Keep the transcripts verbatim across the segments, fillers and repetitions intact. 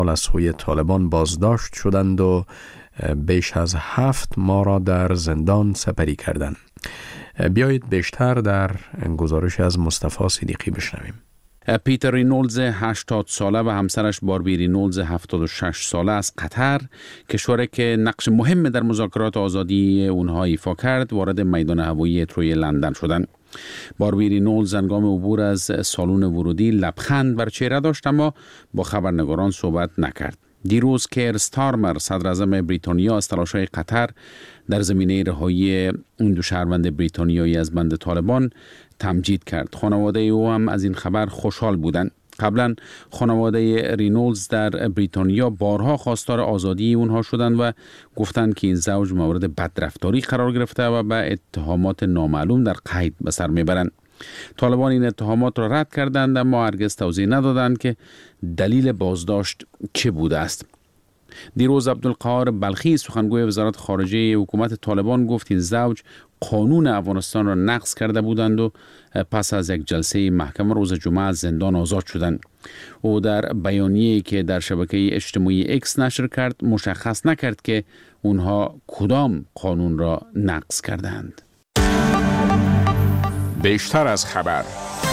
از سوی طالبان بازداشت شدند و بیش از هفت ماه را در زندان سپری کردند. بیایید بیشتر در گزارش از مصطفی صدیقی بشنویم. پیتر رینولدز هشتاد ساله و همسرش باربی رینولدز هفتاد و شش ساله از قطر، کشوری که نقش مهم در مذاکرات آزادی اونها ایفا کرد، وارد میدان هوایی هیتروی لندن شدند. باربی رینولدز هنگام عبور از سالن ورودی لبخند بر چهره داشت، اما با خبرنگاران صحبت نکرد. دیروز کیر استارمر، صدر اعظم بریتانیا، از تلاش‌های قطر در زمینه رهایی این دو شهروند بریتانیایی از بند طالبان تمجید کرد. خانواده او هم از این خبر خوشحال بودند. قبلا خانواده رینولدز در بریتانیا بارها خواستار آزادی اونها شدند و گفتند که این زوج مورد بدرفتاری قرار گرفته و به اتهامات نامعلوم در قید به سر میبرند. طالبان این اتهامات را رد کردند، اما هرگز توضیح ندادند که دلیل بازداشت چه بوده است. دیروز عبدالقاهر بلخی، سخنگوی وزارت خارجه حکومت طالبان، گفت این زوج قانون افغانستان را نقض کرده بودند و پس از یک جلسه محکمه روز جمعه از زندان آزاد شدند. او در بیانیه‌ای که در شبکه اجتماعی اکس نشر کرد مشخص نکرد که اونها کدام قانون را نقض کردند. بیشتر از خبر.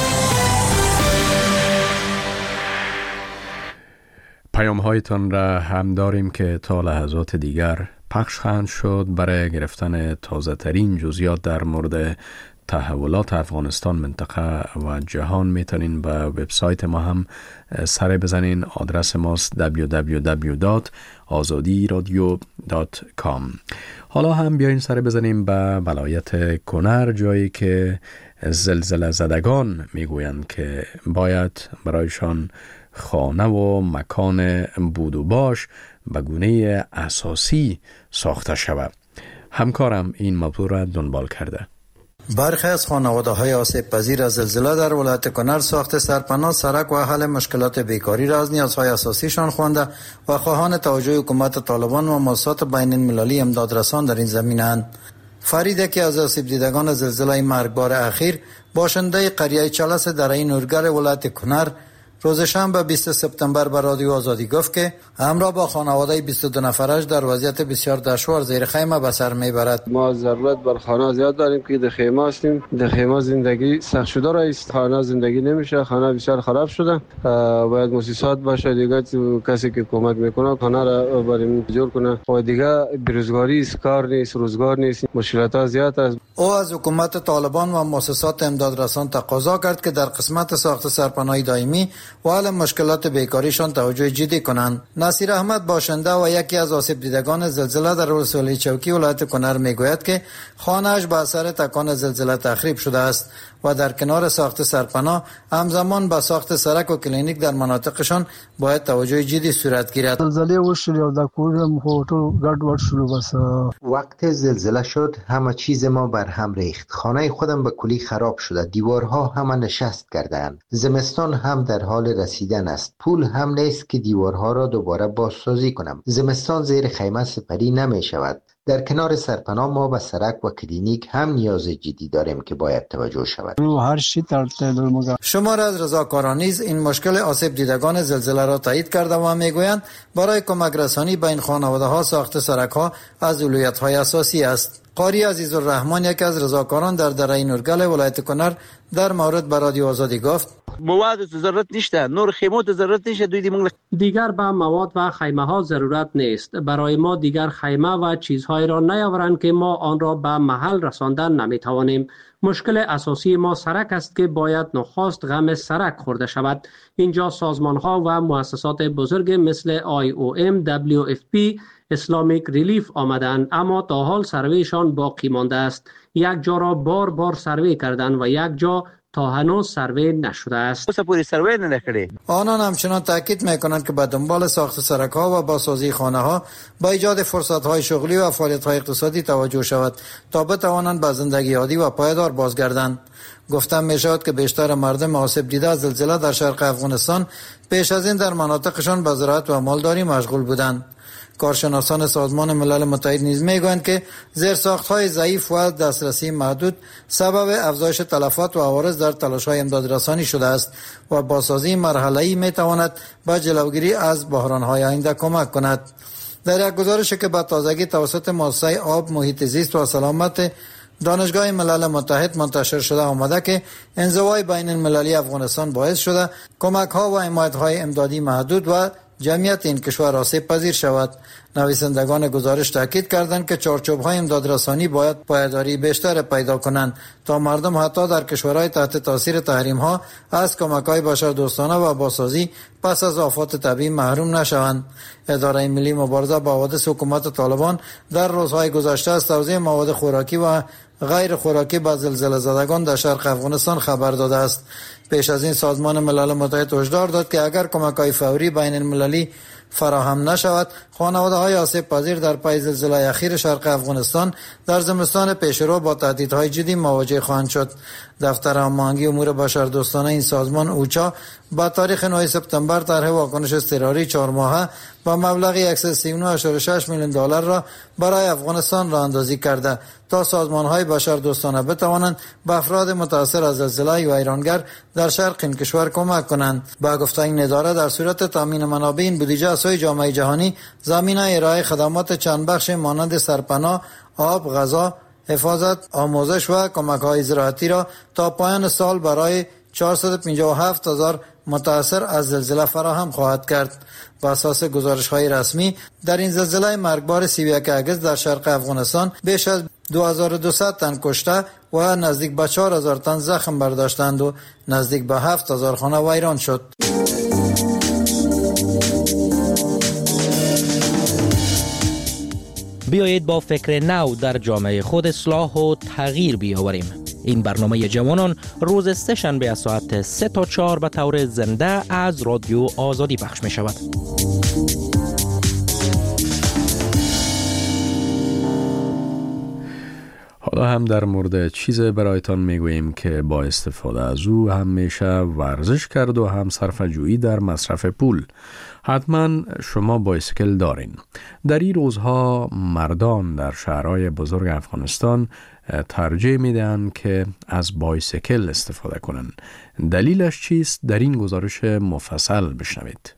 پیام هایتان را هم داریم که تا لحظات دیگر پخش خواهند شد. برای گرفتن تازه ترین جزئیات در مورد تحولات افغانستان، منطقه و جهان میتونین به وبسایت ما هم سر بزنین. آدرس ماست دبلیو دبلیو دبلیو دات آزادی رادیو دات کام. حالا هم بیاین سر بزنیم به ولایت کنر، جایی که زلزله زدگان میگویند که باید برایشان خانه و مکان بود و باش به گونه اساسی ساخته شود. همکارم این موضوع را دنبال کرده. برخی از خانواده‌های آسیب پذیر از زلزله در ولایت کنر ساخت سرپناه، سرک و حل مشکلات بیکاری را از نیازهای اساسیشان خوانده و خواهان توجه حکومت طالبان و مؤسسات بین المللی امدادرسان در این زمینه‌اند. فرید، یکی از آسیب دیدگان زلزله مرگبار اخیر، باشنده قریه چلس دره نورگر ولایت کنر، روز شنبه بیست سپتامبر به رادیو آزادی گفت که همراه با خانواده بیست و دو نفرش در وضعیت بسیار دشوار زیر خیمه به سر میبرد. ما ضرورت بر خانه زیاد داریم که در خیمه هستیم. در خیمه زندگی سخت شده را است. خانه زندگی نمیشه. خانه بسیار خراب شده. باید مؤسسات باشه دیگه، کسی که کمک میکنه خانه را بریم جور کنه. و دیگه بیروزگاری است، کار نیست، روزگار نیست، مشکلات زیاد است. او از حکومت طالبان و مؤسسات امدادرسان تقاضا کرد که در قسمت ساخت سرپناه دائمی و حل مشکلات بیکاریشان توجه جدی کنند. نصیر احمد، باشنده و یکی از آسیب دیدگان زلزله در ولسوالی چوکی ولایت کنر، میگوید که خانه‌اش به اثر تکان زلزله تخریب شده است و در کنار ساخت سرپناه همزمان به ساخت سرک و کلینیک در مناطقشان باید توجه جدی صورت گیرد. زلزله وشل یا د کورم هوټو ګډ وډ شلو. بس وقت زلزله شد همه چیز ما بر هم ریخت. خانه خودم به کلی خراب شده. دیوارها همه نشست کردند. زمستان هم در حال رسیدن است. پول هم نیست که دیوارها را دوباره بازسازی کنم. زمستان زیر خیمه سپری نمی شود. در کنار سرپناه ما به سرک و کلینیک هم نیاز جدی داریم که باید توجه شود. شمار از رضاکاران نیز این مشکل آسیب دیدگان زلزله را تایید کرده و میگویند برای کمک رسانی به این خانواده ها ساخت سرک ها از اولویت های اساسی است. قاری عزیزالرحمن، یک از رضاکاران در دره نورگل ولایت کنر، در مورد به رادیو آزادی گفت: مواد ضرورت نیست، نور خیمات ضرورت نیست. دوی دیگر به مواد و خیمه ها ضرورت نیست. برای ما دیگر خیمه و چیزهای را نیاورند که ما آن را به محل رساندن نمیتوانیم. مشکل اساسی ما سرک است که باید نخست غم سرک خورده شود. اینجا سازمان ها و مؤسسات بزرگ مثل آی او ام، دبلیو اف پی، اسلامیک ریلیف آمدند، اما تا حال سرویشان باقی مانده است. یک جا را بار بار سروی کردند و یک جا تا هنوز سروی نشده است. آنان همچنان تاکید میکنند که به دنبال ساخت سرک ها و بازسازی خانه ها با ایجاد فرصت های شغلی و فعالیت های اقتصادی توجه شود تا بتوانند به زندگی عادی و پایدار بازگردند. گفتم می شود که بیشتر مردم آسیب دیده از زلزله در شرق افغانستان پیش از این در مناطقشان به زراعت و مالداری مشغول بودند. کارشناسان سازمان ملل متحد نیز میگویند که زیرساخت‌های ضعیف و دسترسی محدود سبب افزایش تلفات و عوارض در تلاش‌های امدادرسانی شده است و بازسازی مرحله‌ای میتواند به جلوگیری از بحران‌های آینده کمک کند. در یک گزارشی که به تازگی توسط مؤسسه آب، محیط زیست و سلامت دانشگاه ملل متحد منتشر شده آمده که انزوای بین المللی افغانستان باعث شده کمک ها و حمایت های امدادی محدود و جمعیت این کشور آسیب پذیر شود. نویسندگان گزارش تاکید کردند که چارچوب های امدادرسانی باید پایداری بیشتر پیدا کنند تا مردم حتی در کشورهای تحت تاثیر تحریم ها از کمک های بشردوستانه و بازسازی پس از آفات طبیعی محروم نشوند. اداره ملی مبارزه با حوادث حکومت طالبان در روزهای گذشته از توزیع مواد خوراکی و غیر خوراکی به زلزله زدگان در شرق افغانستان خبر داده است. پیش از این سازمان ملل متحد هشدار داد که اگر کمک‌های فوری بین المللی فراهم نشود، خانواده‌های آسیب پذیر در پی زلزله اخیر شرق افغانستان در زمستان پیشرو با تهدیدهای جدی مواجه خواهند شد. دفتر هماهنگی امور بشردوستانه این سازمان اوچا با تاریخ نه سپتامبر طرح واکنش اضطراری چهار ماهه با مبلغ صد و سی و نه ممیز شش میلیون دلار را برای افغانستان راه اندازی کرده تا سازمان‌های بشردوستانه بتوانند به افراد متاثر از زلزله و ایرانگر در شرق این کشور کمک کنند. با گفته این اداره در صورت تامین منابع این بودجه از سوی جامعه جهانی زمینه ارائه خدمات چند بخش مانند سرپناه، آب، غذا، حفاظت، آموزش و کمک‌های زراعتی را تا پایان سال برای چهارصد و پنجاه و هفت هزار متاثر از زلزله فراهم خواهد کرد. بر اساس گزارش‌های رسمی در این زلزله مرگبار سی و یک اگست در شرق افغانستان بیش از دو هزار و دویست تن کشته و نزدیک به چهار هزار تن زخم برداشتند و نزدیک به هفت هزار خانه ویران شد. بیایید با فکر نو در جامعه خود اصلاح و تغییر بیاوریم. این برنامه جوانان روز سه شنبه از ساعت سه تا چهار به طور زنده از رادیو آزادی پخش می شود. حالا هم در مورد چیز برایتان میگوییم که با استفاده از او هم میشه ورزش کرد و هم صرفه جویی در مصرف پول. حتما شما بایسکل دارین. در این روزها مردان در شهرهای بزرگ افغانستان ترجیح میدن که از بایسکل استفاده کنن. دلیلش چیست؟ در این گزارش مفصل بشنوید.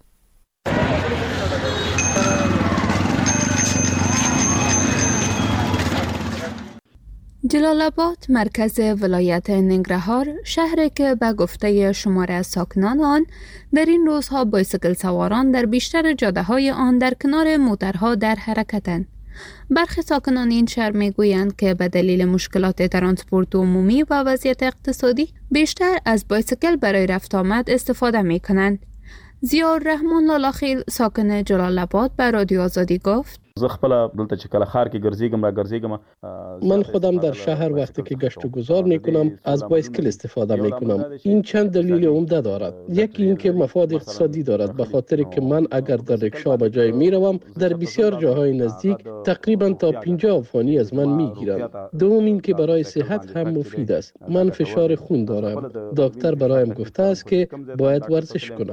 جلال آباد، مرکز ولایت ننگرهار، شهری که به گفته شمار از ساکنان آن در این روزها بایسکل سواران در بیشتر جاده های آن در کنار موترها در حرکتند. برخی ساکنان این شهر میگویند که به دلیل مشکلات ترانسپورت عمومی و وضعیت اقتصادی بیشتر از بایسکل برای رفت آمد استفاده می کنند. ضیاءالرحمن لالاخیل ساکن جلال آباد به رادیو آزادی گفت: زه خپل دلته چې کله ښار کې ګرځېږم را ګرځېږم من خودم در شهر وقتی که گشت و گذار میکنم از بایسکل استفاده میکنم. این چند دلیل عمده دارد. یکی این که مفاد اقتصادی دارد، به خاطر که من اگر در رکشا به جای میروم در بسیار جاهای نزدیک تقریبا تا پنجاه افغانی از من میگیرند. دوم این که برای صحت هم مفید است. من فشار خون دارم. دکتر برایم گفته است که باید ورزش کنم.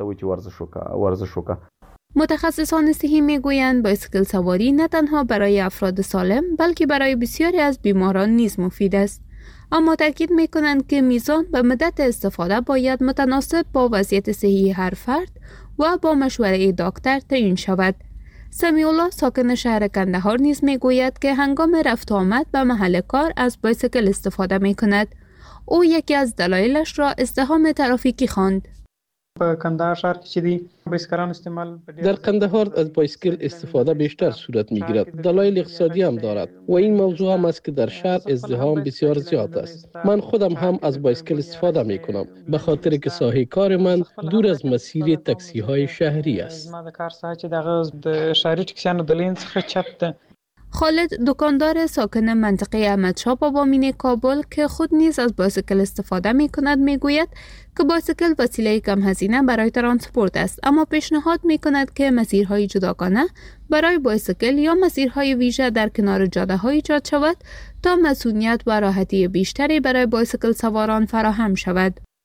متخصصان صحی میگویند بایسکل سواری نه تنها برای افراد سالم بلکه برای بسیاری از بیماران نیز مفید است. اما تاکید میکنند که میزان و مدت استفاده باید متناسب با وضعیت صحی هر فرد و با مشوره دکتر تعیین شود. سمیع الله ساکن شهر کندهار نیز میگوید که هنگام رفت آمد به محل کار از بایسکل استفاده میکند. او یکی از دلایلش را ازدحام ترافیکی خواند. په کندهار ښار کې چې دی بایسکلان استعمال در کندهار از بایسکل استفاده بیشتر صورت میگیرد. دلایل اقتصادی هم دارد و این موضوع هم است که در شهر ازدحام بسیار زیاد است. من خودم هم از بایسکل استفاده میکنم به خاطر که ساحه کار من دور از مسیر تاکسی های شهری است. ما د کار ساحه چې دغه د شهري ټکسیانو د لین څخه چپ ده. خالد دکاندار ساکن منطقه احمدشاه بابامین کابل که خود نیز از بایسکل استفاده می کند می گوید که بایسکل وسیله کم هزینه برای ترانسپورت است، اما پیشنهاد می کند که مسیرهای جداگانه برای بایسکل یا مسیرهای ویژه در کنار جاده های ایجاد شود تا مسئولیت و راحتی بیشتری برای بایسکل سواران فراهم شود.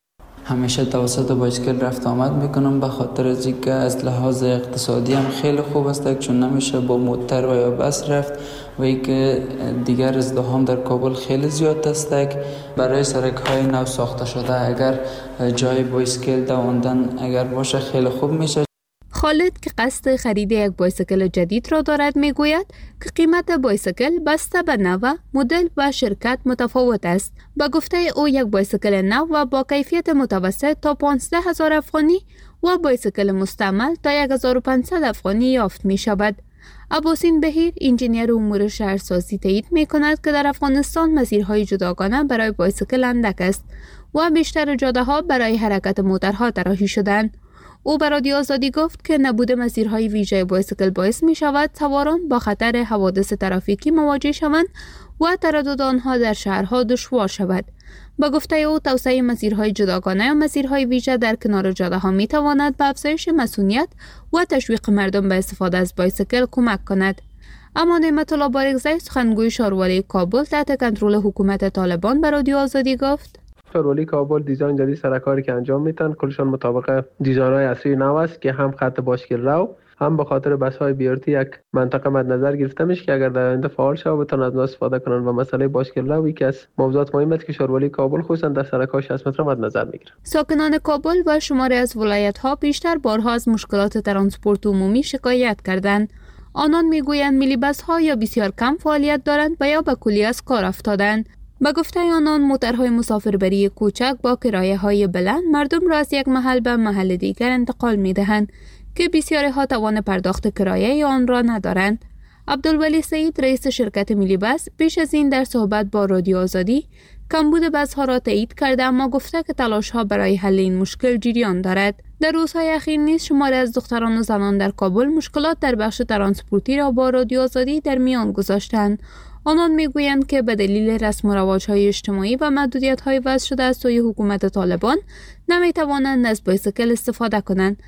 همیشه توسط بایسکل رفت آمد میکنم، به خاطر از اینکه از لحاظ اقتصادی هم خیلی خوب است، چون نمیشه با موتر و یا بس رفت و اینکه دیگر ازدحام در کابل خیلی زیاد است. برای سرک های نو ساخته شده اگر جای بایسکل دواندن اگر باشه خیلی خوب میشه. خالد که قصد خرید یک بایسکل جدید را دارد میگوید که قیمت بایسکل بسته به نوع، مدل و شرکت متفاوت است. به گفته او یک بایسکل نو و با کیفیت متوسط تا پانزده هزار افغانی و بایسکل مستعمل تا یک هزار و پانصد افغانی یافت می شود. عباسین بهیر انجینیر امور شهرسازی تایید می کند که در افغانستان مسیرهای جداگانه برای بایسکل اندک است و بیشتر جاده ها برای حرکت موترها طراحی شدند. او به رادیو آزادی گفت که نبود مسیرهای ویژه بایسکل باعث می شود سواران با خطر حوادث ترافیکی مواجه شوند و تردد آنها در شهرها دشوار شود. با گفته او توسعه مسیرهای جداگانه یا مسیرهای ویژه در کنار جاده ها می تواند به افزایش مسئولیت و تشویق مردم به استفاده از بایسکل کمک کند. اما نعمت الله بارگزی سخنگوی شاروالی کابل تحت کنترل حکومت طالبان به رادیو آزادی گفت شاروالی کابل دیزاین جدید سرکاری که انجام میتن کلشان مطابق دیزاین‌های اصلی نو است که هم خط باشکل رو هم به خاطر بس‌های بیارتی یک منطقه مد نظر گرفته میشه که اگر در آینده فعال شود بتونن از آن استفاده کنن و مسئله باشکل رو یکی از موضوعات مهم است که شاروالی کابل خصوصا در سرک‌های شصت متر مد نظر میگیره. ساکنان کابل و شماری از ولایت‌ها بیشتر بارها از مشکلات ترانسپورت عمومی شکایت کردند. آنان میگویند میلیبس‌ها یا بسیار کم فعالیت دارند و یا به کلی از کار افتادند. به گفته آنان موترهای مسافربری کوچک با کرایه‌های بلند مردم را از یک محل به محل دیگر انتقال می‌دهند که بسیاری ها توان پرداخت کرایه آن را ندارند. عبدالولی سعید رئیس شرکت میلیبس پیش از این در صحبت با رادیو آزادی کمبود بس‌ها را تایید کرده، اما گفته که تلاش‌ها برای حل این مشکل جریان دارد. در روزهای اخیر نیز شماری از دختران و زنان در کابل مشکلات در بخش ترانسپورتی را با رادیو آزادی در میان گذاشتند. آنان میگویند که به دلیل رسم و رواج‌های اجتماعی و محدودیت‌های وضع شده از سوی حکومت طالبان نمی‌توانند از بایسکل استفاده کنند.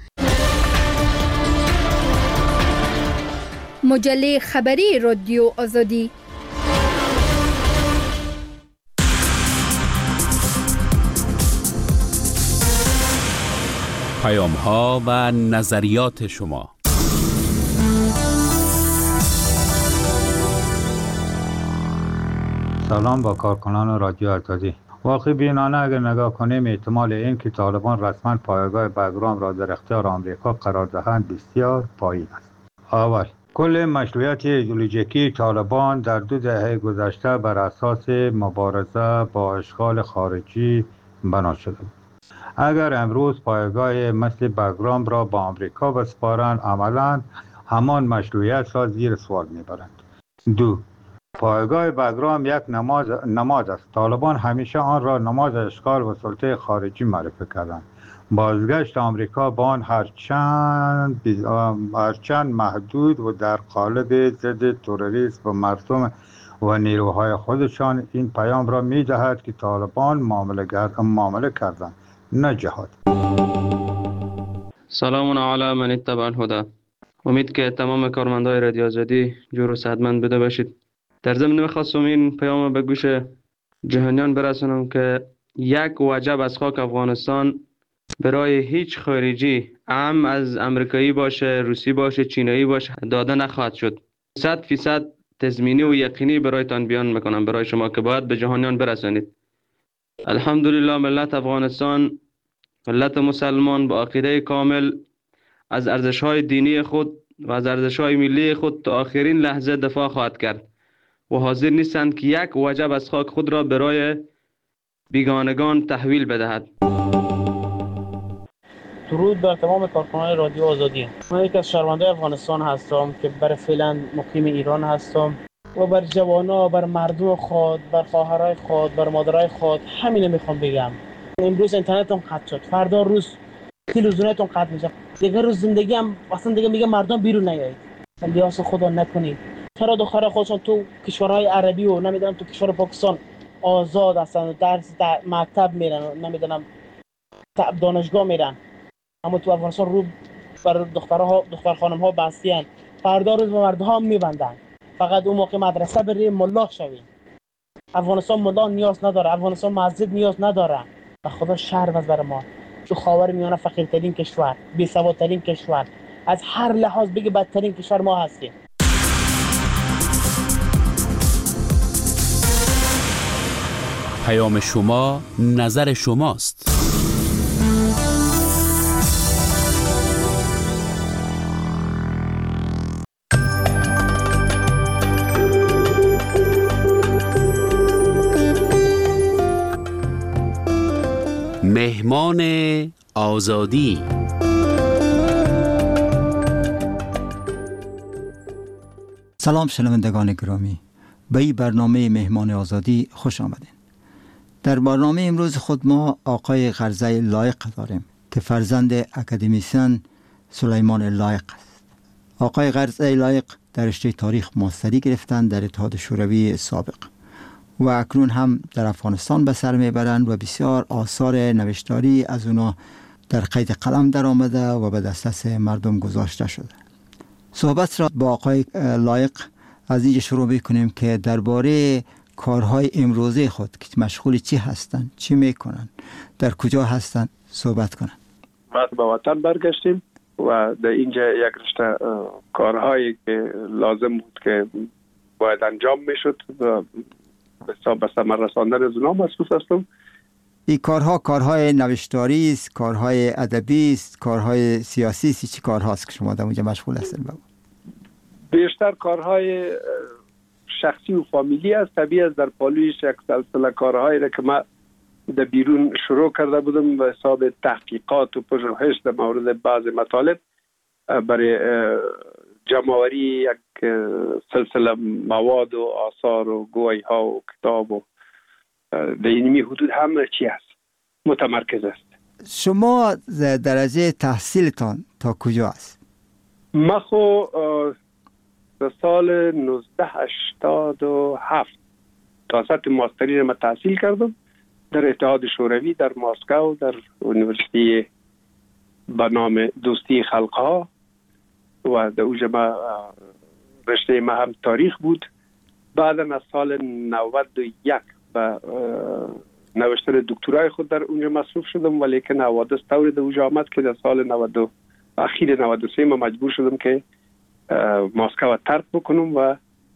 مجله خبری رادیو آزادی. پیام‌ها و نظریات شما. سلام با کارکنان رادیو آزادی. واقعی بینانه اگر نگاه کنیم احتمال این که طالبان رسما پایگاه بگرام را در اختیار آمریکا قرار دهند بسیار پایین است. اول، کل مشروعیت ایدئولوژیکی طالبان در دو دهه گذشته بر اساس مبارزه با اشغال خارجی بنا شده بود. اگر امروز پایگاه مثل بگرام را با آمریکا بسپارند عملاً همان مشروعیت را زیر سوال میبرند. دو، پایگاه بگرام یک نماد نماد است. طالبان همیشه آن را نماد اشغال و سلطه خارجی معرفی کردند. بازگشت آمریکا با آن هرچند هرچند محدود و در قالب ضد تروریسم و مردم و نیروهای خودشان این پیام را می‌دهد که طالبان معامله معامله کردند نه جهاد. سلام علی من اتبع الهدى. امید که تمام کارمندای رادیو آزادی جور و صحتمند بوده باشید. در ضمن می‌خواستم این پیام به گوش جهانیان برسونم که یک وجب از خاک افغانستان برای هیچ خارجی، هم از امریکایی باشه، روسی باشه، چینایی باشه، داده نخواهد شد. صد فیصد تضمینی و یقینی برایتان بیان میکنم برای شما که باید به جهانیان برسانید. الحمدلله ملت افغانستان، ملت مسلمان با عقیده کامل از ارزش‌های دینی خود و از ارزش‌های ملی خود تا آخرین لحظه دفاع خواهد کرد و حاضر نیستند که یک وجب از خاک خود را برای بیگانگان تحویل بدهد. درود بر تمام کارکنان رادیو آزادی. من یک از شهروندان افغانستان هستم که برای فعلا مقیم ایران هستم و بر جوانا، بر مردم خود، بر خواهرای خود، بر مادرای خود همین میخوام بگم. امروز اینترنتتون قطع شد، فردا روز تلویزیونتون قطع میشه، دیگه روز زندگی هم اصلا دیگه میگه مردم بیرون نیایید. الیاس خدا نکنید. چرا دخترای خودشون تو کشورهای عربی و نمیدونم تو کشور پاکستان آزاد هستن، درس در مکتب میرن، نمیدونم دانشگاه میرن، اما تو افغانستان رو بر دخترها دختر خانم ها بستیان، فردا روز به مردم میبندن. فقط اون موقع مدرسه بری ملا شوی. افغانستان ملا نیاز نداره، افغانستان مسجد نیاز نداره، به خدا شرم از بر ما. تو خاور میانه فقیرترین کشور، بی‌سوادترین کشور، از هر لحاظ بگی بدترین کشور ما هستیم. پیام شما، نظر شماست. مهمان آزادی. سلام شنوندگان گرامی، به این برنامه مهمان آزادی خوش آمدین. در برنامه امروز خود ما آقای غرزه لایق داریم که فرزند اکادمیسین سلیمان لایق است. آقای غرزه لایق در رشته تاریخ ماستری گرفتن در اتحاد شوروی سابق و اکنون هم در افغانستان به سر میبرند و بسیار آثار نوشتاری از اونا در قید قلم در آمده و به دسترس مردم گذاشته شده. صحبت را با آقای لایق از اینجا شروع بکنیم که درباره کارهای امروزی خود که مشغول چی هستند، چی میکنن، در کجا هستند صحبت کنن. بعد به وطن برگشتیم و در اینجا یک رشته کارهایی که لازم بود که باید انجام میشد و به ثمر رساندن از اونها مصروف هستم. این کارها کارهای نوشتاری است، کارهای ادبی است، کارهای سیاسی است، چی کارهاست که شما در اونجا مشغول هستین؟ بیشتر کارهای شخصی و فامیلی است. طبیعی است در پالویش یک سلسله کارهایی را که من در بیرون شروع کرده بودم به حساب تحقیقات و پژوهش در مورد بعض مطالب برای جمع‌آوری یک سلسله مواد و آثار و گویی ها و کتاب و در اینمی حدود همه چی است متمرکز است. شما درجه تحصیلتان تا کجا است؟ من خو در سال نوزده هشتاد و هفت تا سطح ماستری را تحصیل کردم در اتحاد شوروی در مسکو در یونیورسیتی به نام دوستی خلقها و در اوجه ما رشته ما هم تاریخ بود. بعد از سال نود و یک به نوشتن دکترای خود در اونجا مصروف شدم، ولی که حوادث طوری در اوجه آمد که در سال نود اخیر نود و سه ما مجبور شدم که مسکو ترک بکنم و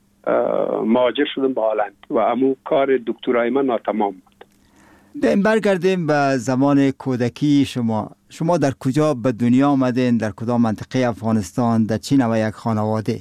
مهاجر شدم به هلند و امو کار دکترای من ناتمام بود. برگردیم به زمان کودکی شما. شما در کجا به دنیا آمدین؟ در کدام منطقه افغانستان؟ در چی نوع یک خانواده؟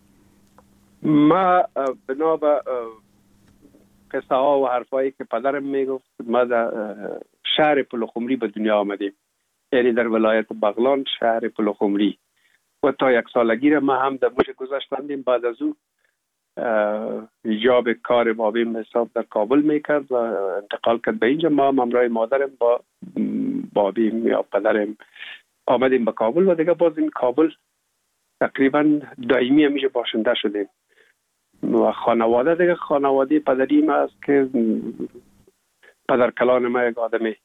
ما بنا به قصه ها و حرفایی که پدرم میگفت ما در شهر پلخمری به دنیا آمدیم، یعنی در ولایت بغلان شهر پلخمری و تا یک سالگی را ما هم در موش گذاشتندیم. بعد از او ایجاب کار بابیم حساب در کابل میکرد و انتقال کرد به اینجا. ما همراه مادرم با بابیم یا پدرم آمدیم به کابل و دیگه باز این کابل تقریبا دائمی همیشه باشنده شدیم و خانواده دیگه خانواده پدری ما است که پدر کلان ما یک آدمی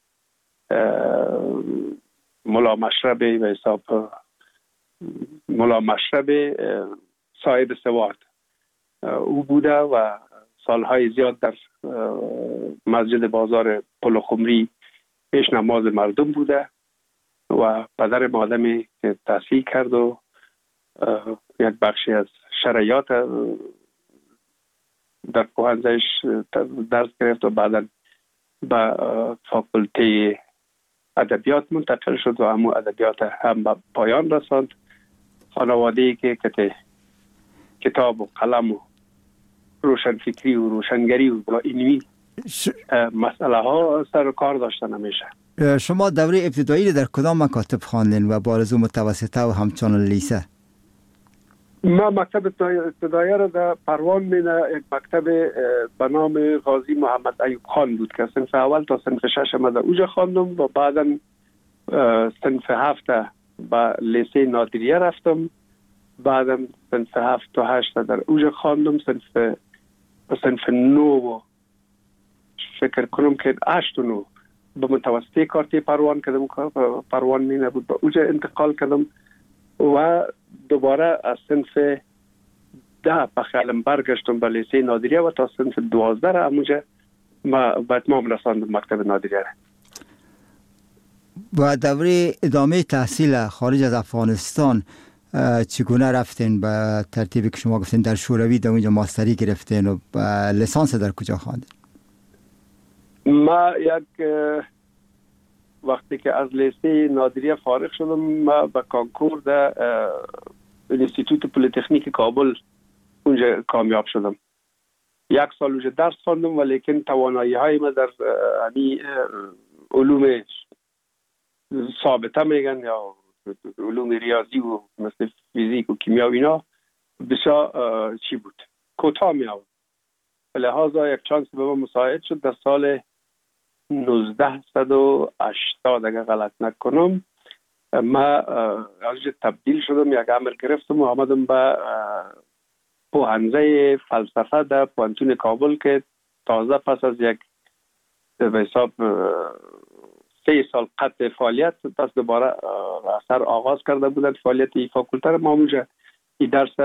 ملا مشربی به حساب ملا مشربی صاحب سواد او بوده و سالهای زیاد در مسجد بازار پلخمری پیش نماز مردم بوده و پدر آدمی که تحصیل کرد و یک بخشی از شرعیات در پوهنزهش درس گرفت و بعدا به فاکولته ادبیات منتقل شد و همون ادبیات هم به پایان رساند. خانواده‌ای که کتاب و قلم و روشنفکری و روشنگری و اینمی مسئله ها سر کار داشتن همیشه. شما دوره ابتدایی در کدام مکاتب خواندین و بارزو متوسطه و همچنان لیسه؟ ما مکتب ابتدایی را در پروان مینه یک مکتب به نام غازی محمد ایوب خان بود که صنف اول تا صنف شش ما در اوجا خواندم و بعدا صنف هفت به لیسه نادریه رفتم، بعدا صنف هفت تا هشت در اوجا خواندم، صنف صنف نو فکر کنم که هشت و نو به متوسطه کارتی پروان کردم، پروان مینه بود، به اوجا انتقال کردم و دوباره از صنف ده بخیالم برگشتم به لیسه نادریه و تا صنف دوازده را همونجا ما به اتمام رساندم مکتب نادریه را. و دوره ادامه تحصیل خارج از افغانستان چگونه رفتین؟ به ترتیبی که شما گفتین در شوروی در اونجا ماستری گرفتین و لیسانس در کجا خواندین؟ ما یک وقتی که از لیسه نادریه فارغ شدم، ما به کانکور در انستیتوت پلیتکنیک کابل اونجا کامیاب شدم. یک سال اونجا درس خواندم، ولیکن توانایی های ما در یعنی علوم ثابته میگن یا علوم ریاضی و مثل فیزیک و کیمیا و اینا بسیار چی بود، کوتاه می آورد. لحاظا یک چانس به ما مساعد شد در سال نوزده و هشتاد اگر غلط نکنم، ما از تبدیل شدم، یک عمل گرفتم و آمدم به پوهنځی فلسفه در پوهنتون کابل که تازه پس از یک به حساب سه سال قطع فعالیت پس دوباره اثر آغاز کرده بودند فعالیت ای فاکولته. ما اونجا این درس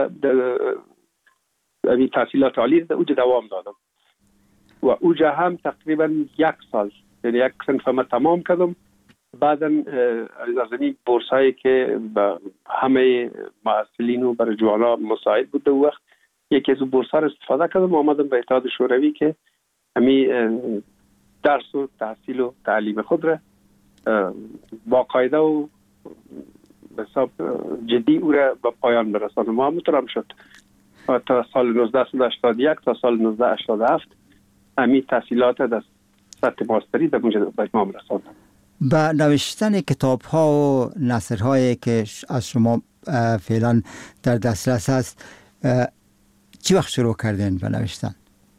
این تحصیلات عالی در اونجا دوام دادم و اونجا هم تقریبا یک سال یعنی یک صنف ما تمام کردم. بعدا از این بورس هایی که به همه محصلین و برای جوانا مساعد بود در وقت، یکی از بورس ها را استفاده کردم و آمدم به اتحاد شوروی که همین درس و تحصیل و تعلیم خود را باقاعده و به حساب جدی او را به پایان برسانم. ما همونطور شد تا سال نوزده هشتاد و یک تا سال نوزده هشتاد و هفت همین تحصیلات در سطح ماستری در اونجا به اتمام رساندم. با نوشتن کتاب ها و نثر هایی که از شما فعلا در دسترس هست چی وقت شروع کردین به نوشتن؟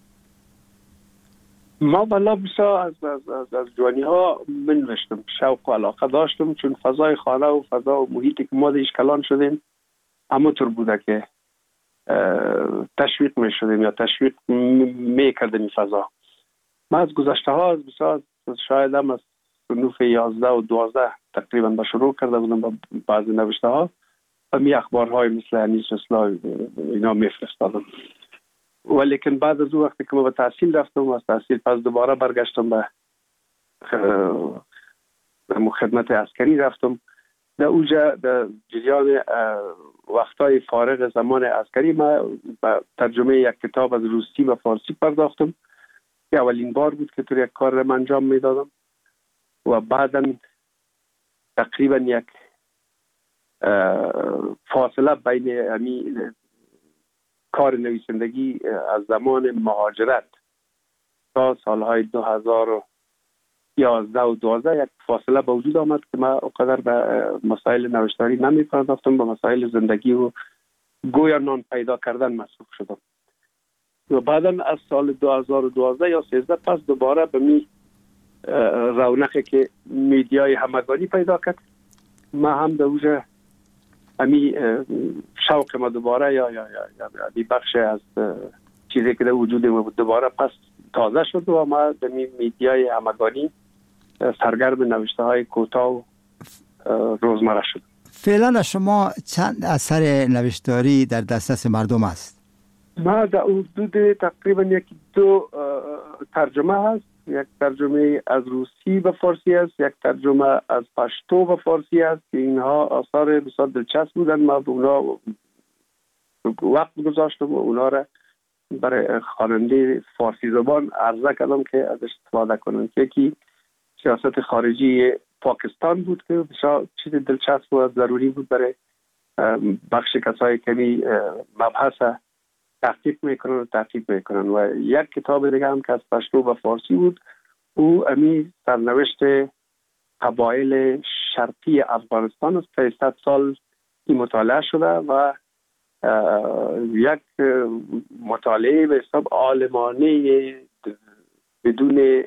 ما بلا بسا از, از, از, از جوانی ها من نوشتم، شوق و علاقه داشتم، چون فضای خانه و فضا و محیطی که ما دیش کلان شدیم همونطور بوده که تشویق می شدیم یا تشویق می کردیم این فضا. ما از گذشته ها از بسا شاید هم از صنوف یازده و دوازده تقریبا با شروع کرده بودم با بعضی نوشته ها و می اخبارهای مثل انیس اصلاح اینا می فرستادم. ولیکن بعد از اون وقتی که ما به تحصیل رفتم و از تحصیل پس دوباره برگشتم به خدمت عسکری رفتم. در اونجا در جریان وقتای فارغ زمان عسکری ما به ترجمه یک کتاب از روسی و فارسی پرداختم که اولین بار بود که تو یک کار را انجام میدادم و بعدا تقریبا یک فاصله بین همین کار نویسندگی از زمان مهاجرت تا سالهای دو هزار و یازده و دوازده یک فاصله به وجود آمد که من اونقدر به مسائل نوشتاری نمی پرداختم، به مسائل زندگی و گویا نان پیدا کردن مصروف شدم. و بعدا از سال دو هزار و دوازده یا سیزده پس دوباره به می رونقی که میدیای همگانی پیدا کرد، ما هم در اوجه امی شوق ما دوباره یا یا یا یا بخش از چیزی که در وجود ما بود دوباره پس تازه شد و ما در میدیای همگانی سرگرم نوشته های کوتاه و روزمره شد. فعلا شما چند اثر نوشتاری در دسترس مردم است؟ ما در حدود تقریبا یک دو ترجمه هست، یک ترجمه از روسی به فارسی است، یک ترجمه از پشتو به فارسی است که اینها آثار بسیار دلچسب بودن. ما به اونا وقت گذاشتم و اونا را برای خواننده فارسی زبان عرضه کردم که ازش استفاده کنند. یکی سیاست خارجی پاکستان بود که بسیار چیز دلچسب و ضروری بود برای بخش کسایی که مبحث تحقیق میکنن و تحقیق میکنن. و یک کتاب دیگه هم که از پشتو و فارسی بود، او امی سرنوشت قبایل شرقی افغانستان است که صد سال این مطالعه شده و یک مطالعه به حساب عالمانه بدون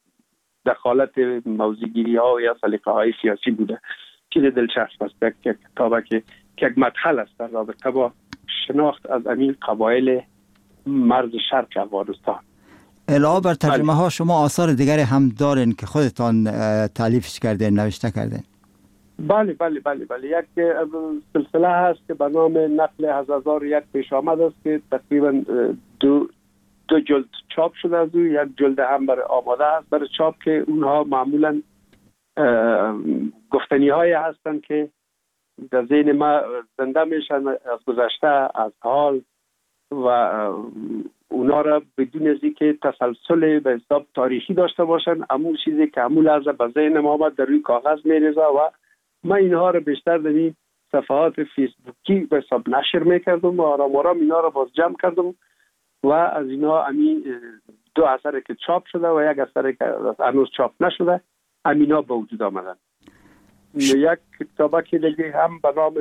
دخالت موضوعگیری ها یا سلیقه های سیاسی بوده. چیز دلچسب است. یک کتابه که یک مدخل است در رابطه با شناخت از امین قبایل مرز شرق افغانستان. علاوه بر ترجمه ها شما آثار دیگری هم دارین که خودتان تالیفش کردین، نوشته کردین؟ بله بله بله بله یک سلسله هست که به نام نقل از هزار یک پیش آمد است که تقریبا دو دو جلد چاپ شده از او. یک جلد هم برای آماده است برای چاپ که اونها معمولا گفتنی های هستن که در ذهن ما زنده میشن از گذشته، از حال، و اونا را بدون از اینکه تسلسل به حساب تاریخی داشته باشن، همون چیزی که همون لحظه به ذهن ما آمد در روی کاغذ میریزه و من اینها را بیشتر در این صفحات فیسبوکی به حساب نشر میکردم و آرام آرام اینا را باز جمع کردم و از اینا همین دو اثر که چاپ شده و یک اثر که هنوز چاپ نشده همینا به وجود آمدن. یک کتابه که دیگه هم به نام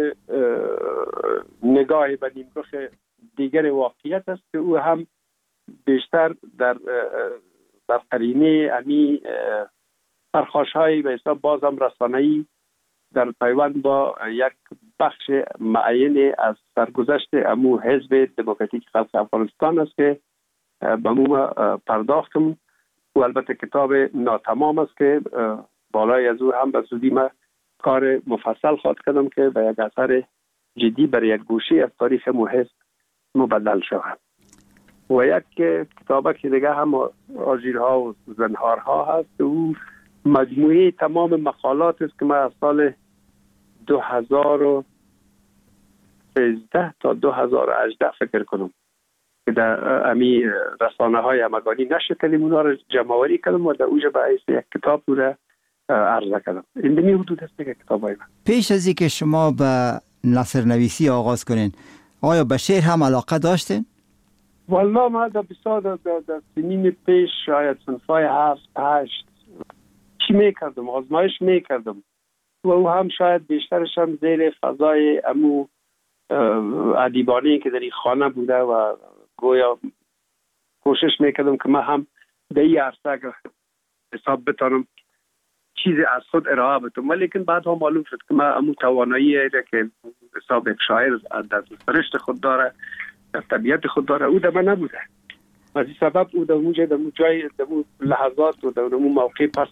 نگاه به نیمرخ دیگر واقعیت است که او هم بیشتر در در قرینه امی پرخاش‌های به حساب بازم رسانه‌ای در پیوند با یک بخش معین از سرگذشت امو حزب دموکراتیک خلق افغانستان است که به مو پرداختم و البته کتاب ناتمام است که بالای از او هم به زودی ما کار مفصل خواهد کردم که به یک اثر جدی برای یک گوشه از تاریخ مو حزب مبدل شود. و یک کتابه که دیگه هم آژیرها و زنهارها هست، او مجموعه تمام مقالات است که من از سال دو هزار و سیزده تا دو هزار و هجده فکر کنم که در امی رسانه های همگانی نشر کردیم، اونا رو جمع‌آوری کردم و در اوجه به حیث یک کتاب رو عرضه کردم. این دمی حدود است که کتاب های من. پیش از اینکه شما به نثر نویسی آغاز کنین، آیا به شعر هم علاقه داشتین؟ والله ما در بسیار در, در, در سنین پیش شاید صنفای هفت هشت چی میکردم، آزمایش میکردم و او هم شاید بیشترش هم زیر فضای امو ادیبانی که در این خانه بوده و گویا کوشش میکردم که من هم در این عرصه حساب بتانم چیزی از خود ارائه بتونم، ولیکن بعد هم معلوم شد که من امو توانایی که حساب یک شاعر در سرشت خود داره، در طبیعت خود داره، او در من نبوده. از این سبب او در اونجا در جای در لحظات و در اون موقع پس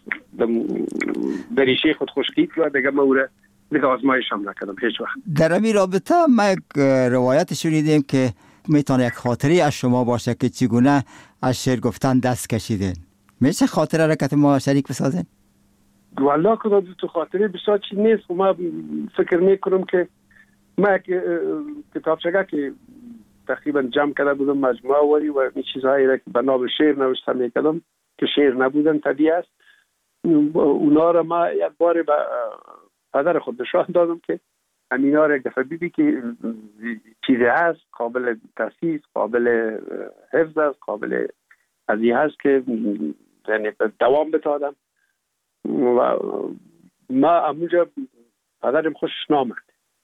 در ریشه خود خشکید و دیگه ما او را دیگه آزمایش هم نکردم هیچ وقت. در این رابطه ما یک روایت شنیدیم که میتونه یک خاطری از شما باشه که چگونه از شعر گفتن دست کشیدین. میشه خاطره را که ما شریک بسازین؟ والله که تو خاطره بسیار چیز نیست. ما فکر میکنم که ما کتابچه که تقریبا جمع کرده بودم مجموعه وری و این چیزهایی را که به نام شعر نوشته میکردم که شعر نبودن طبیعی است، اونا را ما یک بار به پدر خود نشان دادم که همینا را یک دفعه بیدی که چیزی هست قابل تاسیس، قابل حفظ است، قابل از این هست که یعنی دوام بتادم و ما اموجا پدرم خوشش نامد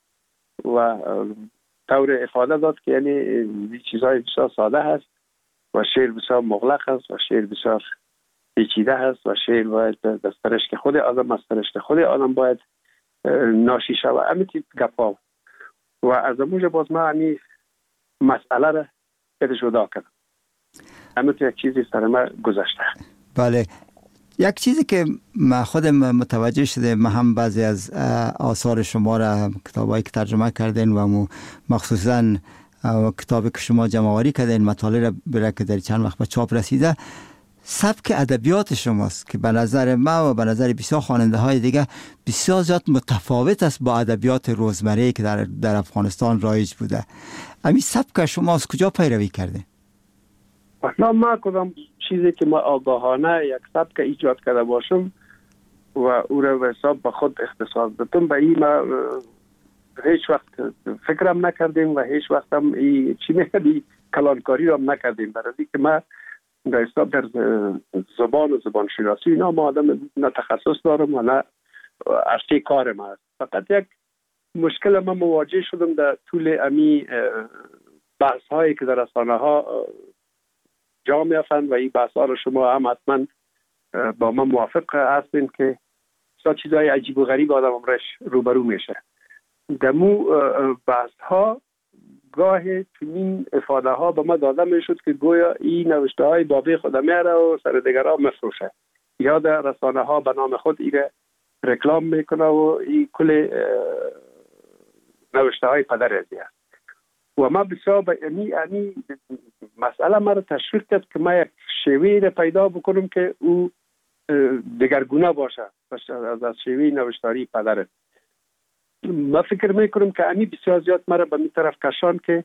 و طور افاده داد که یعنی این چیزهای بسیار ساده هست و شعر بسیار مغلق است و شعر بسیار پیچیده هست و شعر باید در سرشت خود آدم، از سرشت خود آدم باید ناشی شود. همین تیپ گپا و از اموجه باز ما همین مسئله را پیدا جدا کردم. همین یک چیزی سر ما گذشته. بله، یک چیزی که ما خودم متوجه شده، ما هم بعضی از آثار شما را کتابایی که ترجمه کردین و مخصوصا کتابی که شما جمع‌آوری کردین مطالعه را برای که در چند وقت به چاپ رسیده، سبک ادبیات شماست که به نظر ما و به نظر بسیار خواننده های دیگه بسیار زیاد متفاوت است با ادبیات روزمره که در در افغانستان رایج بوده. همین سبک شما از کجا پیروی کرده؟ والا ما کدام چیزی که ما آگاهانه یک سبک ایجاد کرده باشم و او را به حساب به خود اختصاص دادم، به این ما هیچ وقت فکرم نکردیم و هیچ وقت هم ای چی میگردی کلانکاری را هم نکردیم، برای که ما در حساب در زبان و زبان شناسی اینا ما آدم نه تخصص دارم و نه عرصه کار ما است. فقط یک مشکل ما مواجه شدم در طول امی بحث هایی که در رسانه ها جا میافند و این بحث ها رو شما هم حتما با ما موافق هستین که سا چیزهای عجیب و غریب آدم امرش روبرو میشه. دمو بحث ها گاه چنین افاده ها به ما داده میشد که گویا این نوشته های بابی خود میاره و سر دیگر ها مفروشه یا در رسانه ها به نام خود ایره رکلام میکنه و این کل نوشته های پدر ازی هست و ما بسیار به امی امی مسئله ما رو تشویق کرد که ما یک شیوه پیدا بکنم که او دگرگونه باشه از از شیوه نوشتاری پدره. من فکر میکنم که امی بسیار زیاد مرا به می طرف کشان که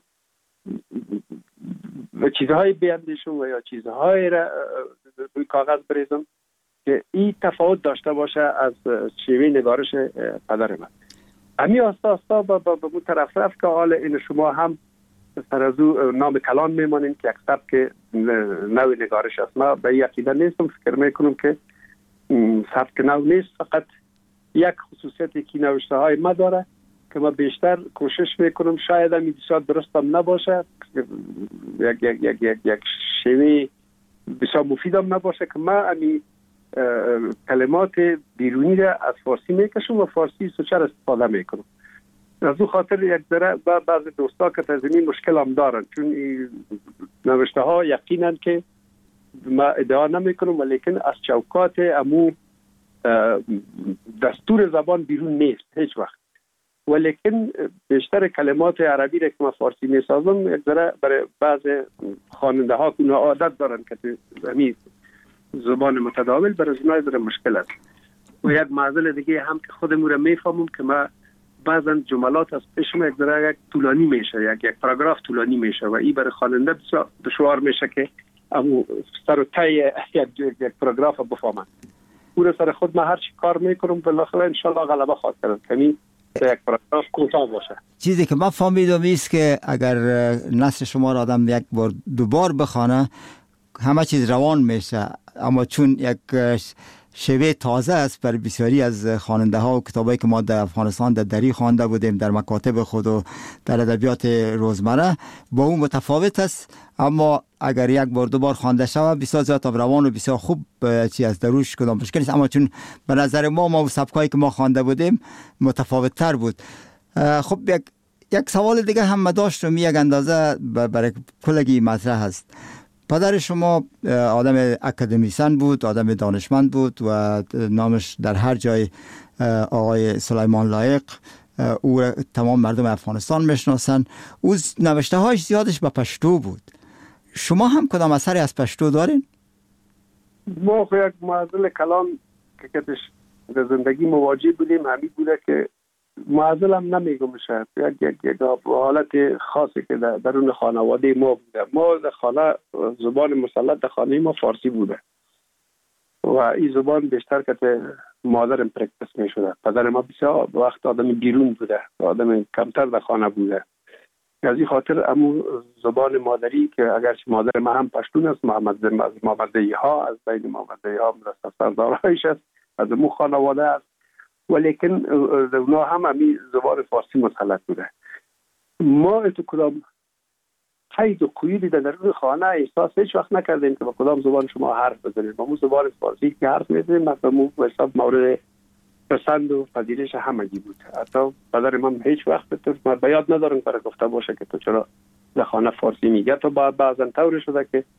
چیزهای بیندیشم و یا چیزهای را روی کاغذ بریزم که این تفاوت داشته باشه از شیوه نگارش پدر من. امی آستا آستا به اون طرف رفت که حال این شما هم سر از او نام کلان میمانین که یک سبک نوع نگارش است. من به این عقیده نیستم، فکر میکنم که سبک نو نیست، فقط یک خصوصیتی که نوشته های ما داره که ما بیشتر کوشش میکنم شاید هم بسیار درست هم نباشه، یک یک یک یک یک شیوه بسیار مفید هم نباشه که ما امی کلمات بیرونی را از فارسی میکشم و فارسی سوچر استفاده میکنم. از او خاطر یک ذره بعض دوستا که تزمین مشکل هم دارن، چون نوشته ها یقینا که ما ادعا نمی کنم ولیکن از چوکات امو دستور زبان بیرون نیست هیچ وقت، ولیکن بیشتر کلمات عربی را که ما فارسی می سازم یک ذره برای بعض خواننده ها که اونها عادت دارن که همین زبان متداول برای اونها ذره مشکل است. و یک معضل دیگه هم که خودمون را میفهمم که ما بعضا جملات از پیشم یک ذره یک طولانی میشه، یک یک پاراگراف طولانی میشه و این برای خواننده بسیار دشوار میشه که امو سر و ته یک یک پاراگراف بفهمن. پور سر خود ما هر چی کار میکنم بالاخره ان شاء الله غلبه خواهد کرد، کمی یک پاراگراف کوتاه باشه. چیزی که من فهمیدم است که اگر نثر شما را آدم یک بار دوبار بخونه همه چیز روان میشه، اما چون یک شیوه تازه است بر بسیاری از خواننده ها و کتابایی که ما در افغانستان در دری خوانده بودیم در مکاتب خود و در ادبیات روزمره با اون متفاوت است، اما اگر یک بار دو بار خوانده شود بسیار زیاد روان و بسیار خوب چی از دروش کدام مشکل نیست، اما چون به نظر ما ما سبکایی که ما خوانده بودیم متفاوت تر بود. خب یک یک سوال دیگه هم داشتم، یک اندازه برای کلگی مطرح هست. پدر شما آدم اکادمیسن بود، آدم دانشمند بود و نامش در هر جای آقای سلیمان لایق، او تمام مردم افغانستان میشناسن. او نوشته هاش زیادش به پشتو بود. شما هم کدام اثری از پشتو دارین؟ ما یک معضل کلام که کتش در زندگی مواجه بودیم همین بوده که معضل هم نمیگم شد، یک یک یک حالت خاصی که در درون خانواده ما بوده. ما در خانه زبان مسلط در خانه ما فارسی بوده و این زبان بیشتر که مادرم پرکتس می شده. پدر ما بسیار وقت آدم بیرون بوده، آدم کمتر در خانه بوده. از این خاطر امو زبان مادری که اگرچه مادر ما هم پشتون است، محمد محمدی ها از بین محمدی ها مرسل سردارایش است، از امو خانواده است، ولیکن اونا هم همی زبان فارسی مسلط بوده. ما اتو کدام قید و قیودی در درون خانه احساس هیچ وقت نکردیم که با کدام زبان شما حرف بزنید. با مو زبان فارسی که حرف میزنیم مثلا مو حساب مورد پسند و پذیرش همگی بود. حتی پدر من هیچ وقت تو به یاد ندارم برای گفته باشه که تو چرا در خانه فارسی میگه. تو بعضا طور شده که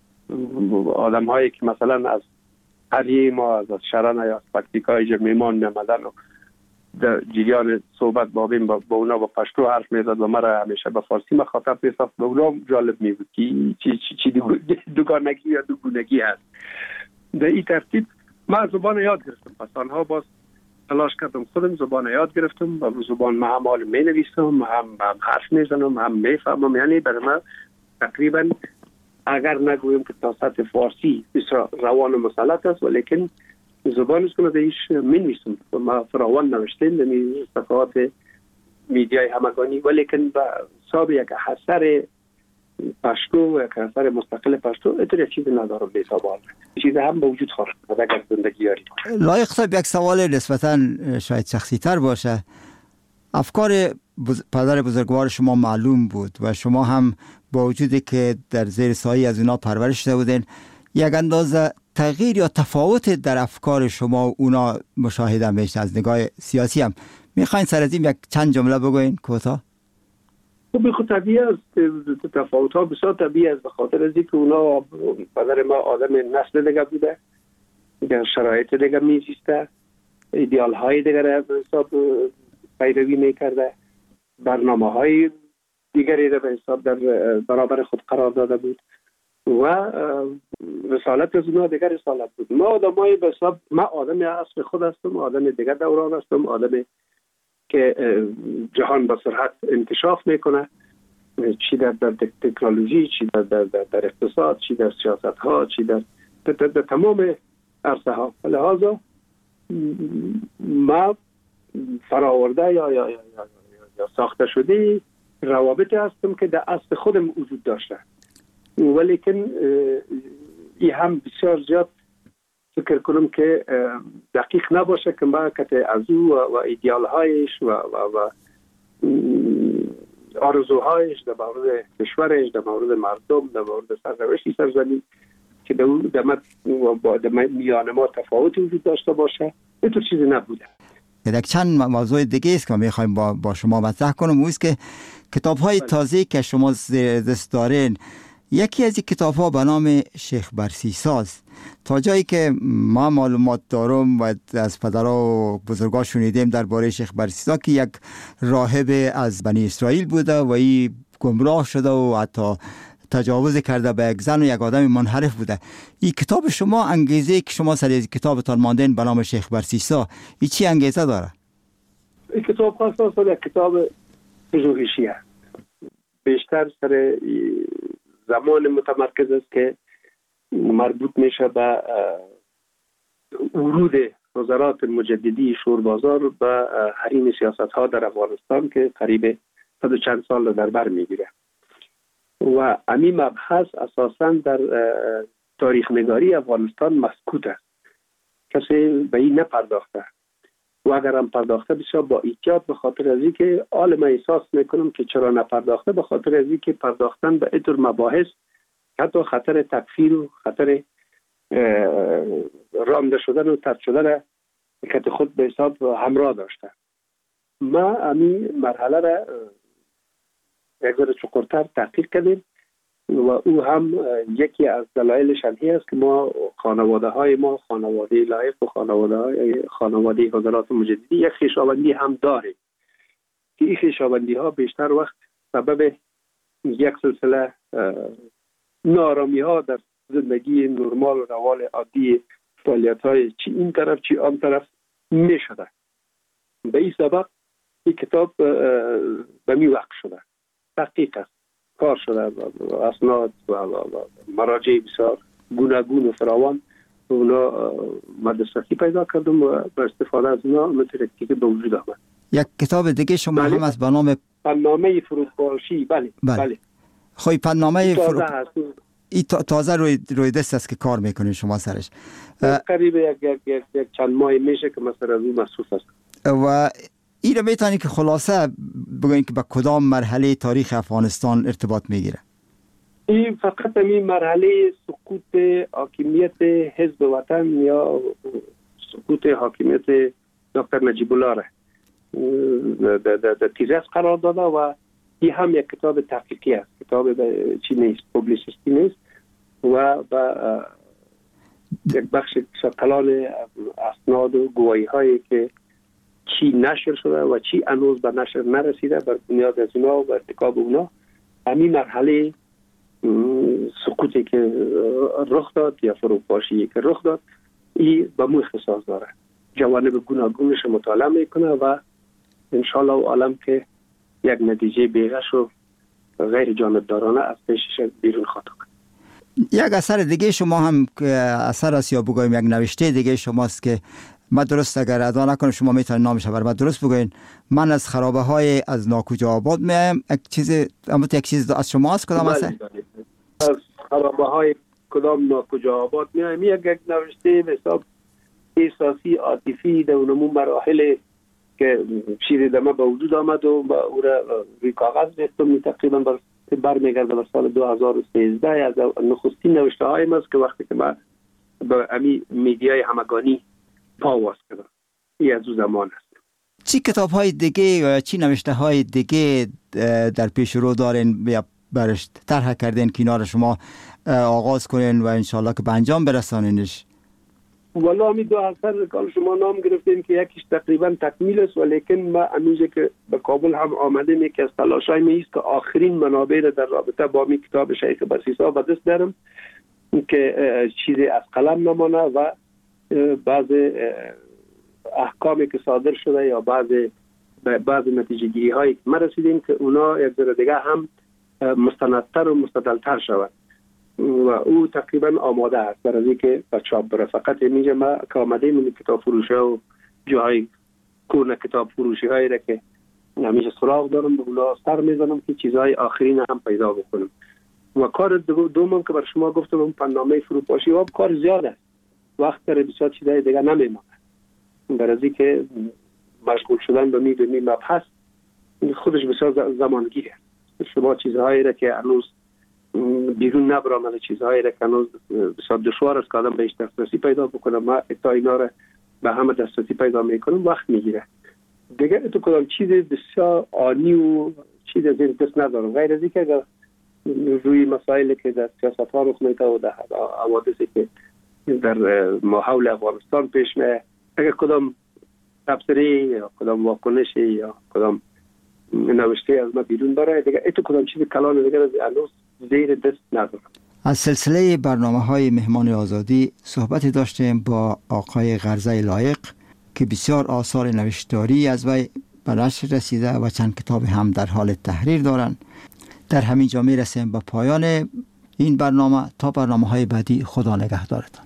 آدم هایی که مثلا از قریه ما از شرن یا از پکتیکای جمیمان میامدن و در جریان صحبت بابیم با, با اونا با پشتو حرف میزد و مرا همیشه به فارسی مخاطب میسافت و اونا جالب میبود که چی, چی, چی دوگانگی یا دوگونگی هست. در این ترتیب من زبان یاد گرفتم، پس آنها باز تلاش کردم خودم زبان یاد گرفتم و زبان ما هم حال می نویسم، هم, هم حرف میزنم، هم میفهمم. یعنی برای من تقریبا اگر نگویم که تا سطح فارسی بسیار روان و مسلط است، ولیکن زبانش که ازش می نویسم و ما فراوان نوشتیم دمی صفحات میدیای همگانی، ولیکن با حساب یک اثر پشتو و یک اثر مستقل پشتو اتر یک چیز ندارم به حساب آن چیز هم به وجود خواهد اگر زندگی یاری. لایق صاحب یک سوال نسبتا شاید شخصی تر باشه. افکار بز... پدر بزرگوار شما معلوم بود و شما هم با وجودی که در زیر سایه از اونا پرورش شده بودین یک اندازه تغییر یا تفاوت در افکار شما و اونا مشاهده میشه از نگاه سیاسی هم. میخواین سر از این یک چند جمله بگوین کوتاه؟ خب خود طبیعی است، تفاوت ها بسیار طبیعی است، به خاطر از اینکه اونا پدر ما آدم نسل دیگه بوده، در شرایط دیگه میزیسته، ایدئال های دیگه را به حساب پیروی میکرده، برنامه های دیگری را به حساب در برابر خود قرار داده بود و رسالت از اونها دیگر رسالت بود. ما آدمای به حساب، من آدم اصل خود هستم، آدم دیگر دوران هستم، آدم که جهان با سرعت انکشاف میکنه، چی در, در تکنولوژی، چی در, در, در, در اقتصاد، چی در سیاست ها، چی در, در, در, در تمام عرصه ها. لحاظا ما فراورده یا, یا, یا, یا, یا ساخته شده روابطی هستم که در اصل خودم وجود داشته، ولیکن این هم بسیار زیاد فکر کنم که دقیق نباشه که ما که از او و, و ایدیال هایش و, و, و آرزوهایش در مورد کشورش، در مورد مردم، در مورد سرنوشتی سرزمین که در میان ما تفاوتی وجود داشته باشه، اینطور چیزی نبوده. یک چند موضوع دیگه است که میخوایم با, با شما مطرح کنم، او است که کتاب های تازه که شما دست دارین، یکی از این کتاب ها به نام شیخ برسیساست. تا جایی که ما معلومات دارم و از پدرها و بزرگا شنیدیم درباره شیخ برسیسا که یک راهب از بنی اسرائیل بوده و این گمراه شده و حتی تجاوز کرده به یک زن و یک آدم منحرف بوده. این کتاب شما، انگیزه که شما سر از کتابتان ماندین به نام شیخ برسیسا، این چی انگیزه داره؟ این کتاب خاصه یک کتاب پژوهشی است، بیشتر سر زمان متمرکز است که مربوط میشه به ورود نظرات مجددی شوربازار به حریم سیاست ها در افغانستان که قریب صد و چند سال در بر میگیره و امی مبحث اساساً در تاریخ نگاری افغانستان مسکوت است، کسی به این نپرداخته و اگر هم پرداخته بسیار با احتیاط، به خاطر از این که آل من احساس میکنم که چرا نپرداخته، به خاطر از این که پرداختن به اینطور مباحث حتی خطر تکفیر و خطر رانده شدن و طرد شدن که خود به حساب همراه داشته. ما امی مرحله را یک ذره چقدرتر تحقیق کردیم و او هم یکی از دلایلش همی است که ما خانواده های ما خانواده لایق و خانواده های خانواده حضرات مجددی یک خویشاوندی هم داریم که این خویشاوندی ها بیشتر وقت سبب یک سلسله نارامی ها در زندگی نرمال و روال عادی فعالیت های چی این طرف چی آن طرف می شده. به این سبب این کتاب به می وقت شده، تحقیق است، کار شده، اسناد و مراجع بسیار گوناگون و فراوان و اونا مدرستی پیدا کردم و با استفاده از اونا مترکتی که به وجود آمد. یک کتاب دیگه شما بله. هم از به نام پنامه فروپاشی. بله بله, بله. خواهی پنامه تازه فرو... ای تازه روی, روی دست است که کار میکنید شما سرش. قریب یک, یک, یک, یک چند ماه میشه که مثلا از اون مصروف است. و این رو میتونی که خلاصه بگوین که به کدام مرحله تاریخ افغانستان ارتباط میگیره؟ این فقط این مرحله سقوط حاکمیت حزب وطن یا سقوط حاکمیت دکتر نجیب الله را در تیزس قرار داده و این هم یک کتاب تحقیقی است، کتاب چی نیست، پوبلیسیستی نیست و با یک بخش کلان اسناد و گواهی هایی که چی نشر شده و چی هنوز به نشر نرسیده، بر بنیاد از اونا و ارتکاب اونا همین مرحله سقوطی که رخ داد یا فروپاشی که رخ داد این به مو اختصاص داره، جوانب گوناگونش مطالعه میکنه و انشالله و عالم که یک نتیجه بیغش و غیر جانبدارانه از پیشش بیرون خواهد کنه. یک اثر دیگه شما هم اثر است یا بگویم یک نوشته دیگه شماست که من درست اگر ادا نکنم شما میتونید نامش بر من درست بگوین. من از خرابه های از ناکجا آباد میایم. یک چیز اما یک چیز از شما است کدام است؟ از خرابه های کدام ناکجا آباد میایم. یک یک نوشته به حساب احساسی عاطفی در اونمون مراحل که چیزی در من به وجود آمد و با او را روی کاغذ ریختم، تقریبا برمیگرده به سال دو هزار و سیزده. از نخستین نوشته هایم است که وقتی که من با امی میدیای همگانی پاواز کردم. این از او زمان است. چی کتاب های دیگه یا چی نوشته های دیگه در پیش رو دارین یا برش طرح کردین کنار شما آغاز کنین و انشالله که به انجام برسانینش؟ والا همین دو اثر کال شما نام گرفتیم که یکیش تقریبا تکمیل است، ولیکن ما هنوز که به کابل هم آمدیم یکی از تلاشای می است که آخرین منابع را در رابطه با می کتاب شیخ بسیسا به دست دارم که چیزی از قلم نمانه و بعض احکامی که صادر شده یا بعض بعض نتیجه گیری هایی که ما رسیدیم که اونا یک ذره دیگه هم مستندتر و مستدلتر شود و او تقریبا آماده است برای اینکه به چاپ بره. فقط اینجا ما که آمده من کتاب فروشی و جاهای کورن کتاب فروشی هایی را که همیشه سراغ دارم به اونا سر میزنم که چیزهای آخرین هم پیدا بکنم. و کار دومم که بر شما گفتم پنامه فروپاشی و کار زیاد است، وقت داره بسیار چیزهای دیگه نمیمونه برای اینکه مشغول شدن به می به می مبحث خودش بسیار زمانگیره. شما چیزهایی را که هنوز بیرون نبرآمده، چیزهایی را که هنوز بسیار دشوار است که آدم بهش دسترسی پیدا بکنه، ما تا اینا را به همه دسترسی پیدا میکنم وقت میگیره دیگه. تو کدام چیز بسیار آنی و چیز از این دست ندارم غیر از اینکه اگر روی مسائلی که در سیاست ها رخ میده و در حوادثی که در ماحول افغانستان پیش میاد، اگر کدام تبصره یا کدام واکنشی یا کدام نوشته از ما بیرون بره دیگه ایتو کدام چیز کلان دیگه از هنوز زیر دست ندارم. از سلسله برنامه های مهمان آزادی صحبتی داشتیم با آقای غرزه لایق که بسیار آثار نوشتاری از وی به نشر رسیده و چند کتاب هم در حال تحریر دارند. در همین جا می رسیم به پایان این برنامه. تا برنامه های بعدی خدا نگهدارتان.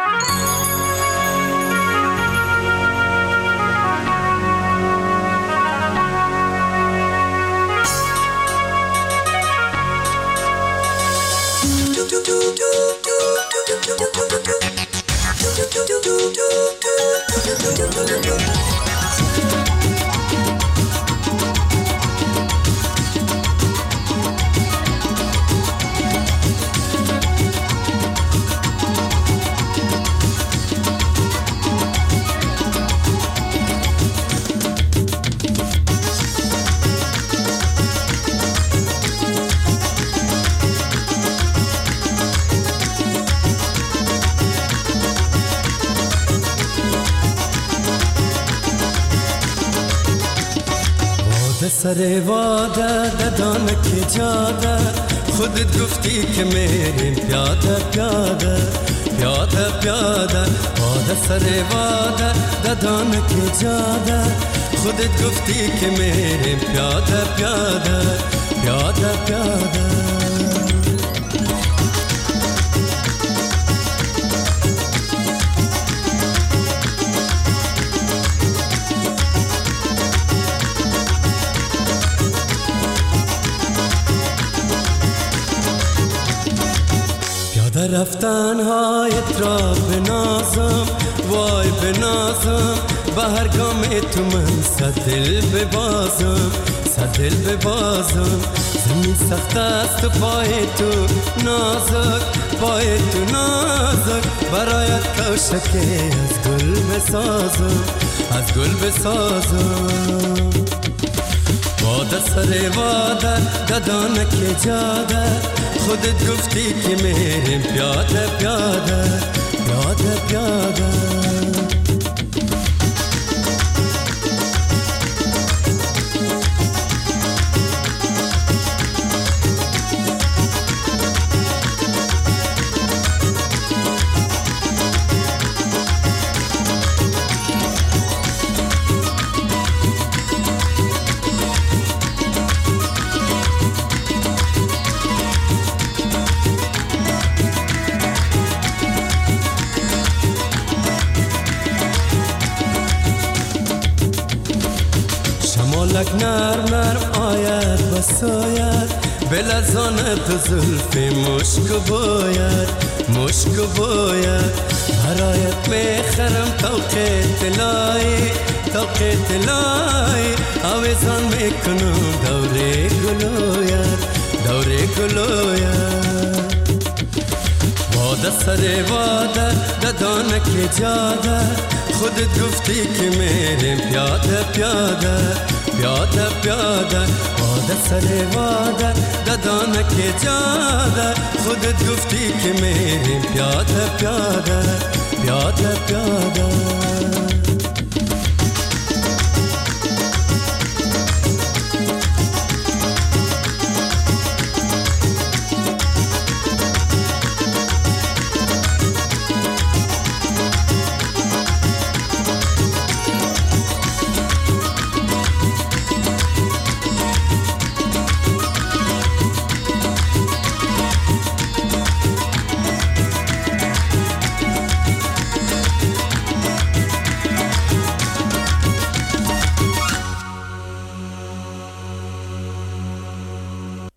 سر واده ددان کی جاده خودت گفتی که میریم پیاده پیاده پیاده پیاده واده سر واده ددان کی جاده خودت گفتی که میریم پیاده پیاده پیاده پیاده رفتن هایت را بنازم وای بنازم به هر گام تو من صد دل ببازم صد دل ببازم زمین سخت است و پای تو نازک پای تو نازک برایت کوشکی از گل بسازم از گل بسازم واده سر واده ددانک جاده خودت گفتی که میریم پیاده پیاده پیاده پیاده نرم نرم آید بساید بلزان تو زلفی مشک باید مشک باید برایت میخرم توقی تلایی توقی تلایی آویزان میکنم دوره گلوید دوره گلوید واده سر واده ددانک جاده خودت گفتی که میریم پیاده پیاده پیاده پیاده واده سر واده ددانک جاده خودت گفتی که میریم پیاده پیاده پیاده پیاده